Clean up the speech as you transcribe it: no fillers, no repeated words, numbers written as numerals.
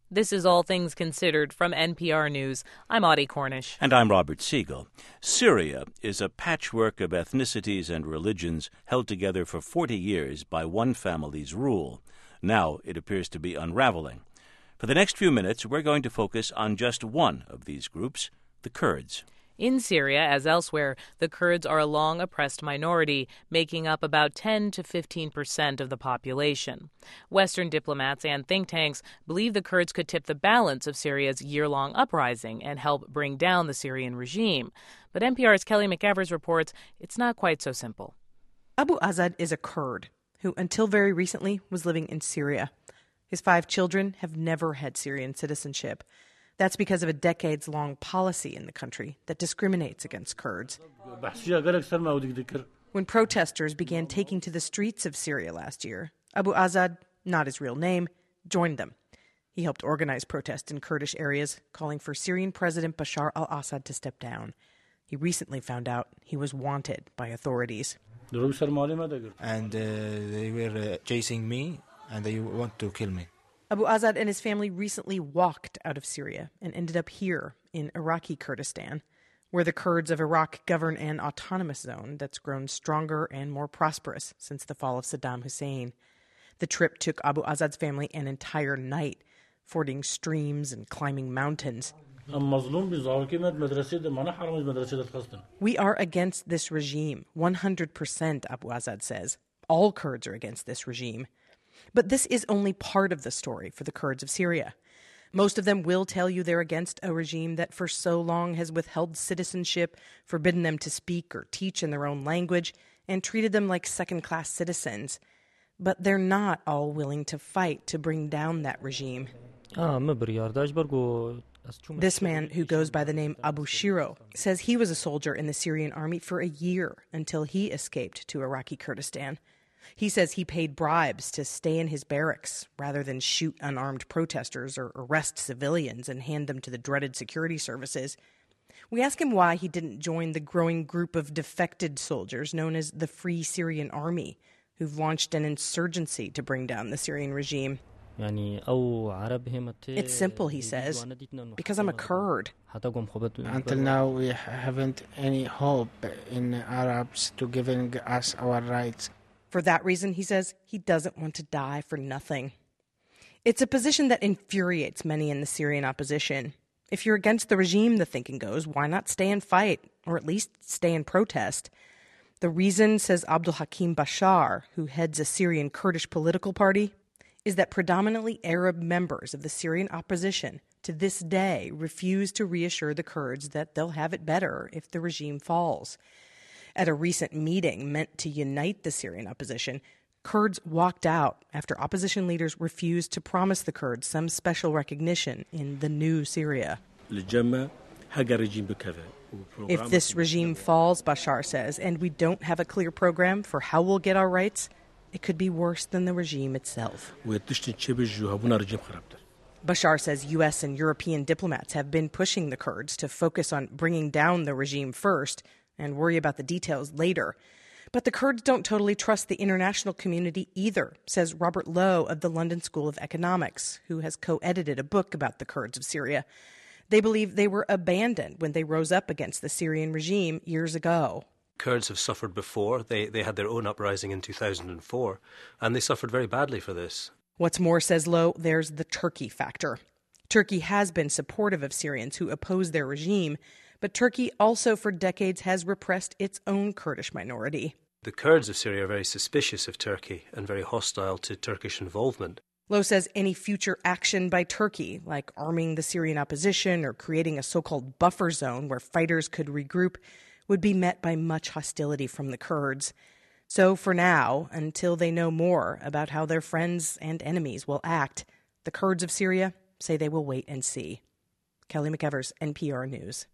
This is All Things Considered from NPR News. I'm Audie Cornish. And I'm Robert Siegel. Syria is a patchwork of ethnicities and religions held together for 40 years by one family's rule. Now it appears to be unraveling. For the next few minutes, we're going to focus on just one of these groups, the Kurds. In Syria, as elsewhere, the Kurds are a long-oppressed minority, making up about 10 to 15% of the population. Western diplomats and think tanks believe the Kurds could tip the balance of Syria's year-long uprising and help bring down the Syrian regime. But NPR's Kelly McEvers reports it's not quite so simple. Abu Azad is a Kurd who, until very recently, was living in Syria. His 5 children have never had Syrian citizenship. That's because of a decades-long policy in the country that discriminates against Kurds. When protesters began taking to the streets of Syria last year, Abu Azad, not his real name, joined them. He helped organize protests in Kurdish areas, calling for Syrian President Bashar al-Assad to step down. He recently found out he was wanted by authorities. And they were chasing me, and they want to kill me. Abu Azad and his family recently walked out of Syria and ended up here in Iraqi Kurdistan, where the Kurds of Iraq govern an autonomous zone that's grown stronger and more prosperous since the fall of Saddam Hussein. The trip took Abu Azad's family an entire night, fording streams and climbing mountains. We are against this regime, 100%, Abu Azad says. All Kurds are against this regime. But this is only part of the story for the Kurds of Syria. Most of them will tell you they're against a regime that for so long has withheld citizenship, forbidden them to speak or teach in their own language, and treated them like second-class citizens. But they're not all willing to fight to bring down that regime. This man, who goes by the name Abu Shiro, says he was a soldier in the Syrian army for a year until he escaped to Iraqi Kurdistan. He says he paid bribes to stay in his barracks rather than shoot unarmed protesters or arrest civilians and hand them to the dreaded security services. We ask him why he didn't join the growing group of defected soldiers known as the Free Syrian Army, who've launched an insurgency to bring down the Syrian regime. It's simple, he says, because I'm a Kurd. Until now, we haven't any hope in Arabs to giving us our rights. For that reason, he says, he doesn't want to die for nothing. It's a position that infuriates many in the Syrian opposition. If you're against the regime, the thinking goes, why not stay and fight, or at least stay and protest? The reason, says Abdul Hakim Bashar, who heads a Syrian Kurdish political party, is that predominantly Arab members of the Syrian opposition to this day refuse to reassure the Kurds that they'll have it better if the regime falls. At a recent meeting meant to unite the Syrian opposition, Kurds walked out after opposition leaders refused to promise the Kurds some special recognition in the new Syria. If this regime falls, Bashar says, and we don't have a clear program for how we'll get our rights, it could be worse than the regime itself. Bashar says U.S. and European diplomats have been pushing the Kurds to focus on bringing down the regime first and worry about the details later. But the Kurds don't totally trust the international community either, says Robert Lowe of the London School of Economics, who has co-edited a book about the Kurds of Syria. They believe they were abandoned when they rose up against the Syrian regime years ago. Kurds have suffered before. They had their own uprising in 2004, and they suffered very badly for this. What's more, says Lowe, there's the Turkey factor. Turkey has been supportive of Syrians who oppose their regime, but Turkey also for decades has repressed its own Kurdish minority. The Kurds of Syria are very suspicious of Turkey and very hostile to Turkish involvement. Lowe says any future action by Turkey, like arming the Syrian opposition or creating a so-called buffer zone where fighters could regroup, would be met by much hostility from the Kurds. So for now, until they know more about how their friends and enemies will act, the Kurds of Syria say they will wait and see. Kelly McEvers, NPR News.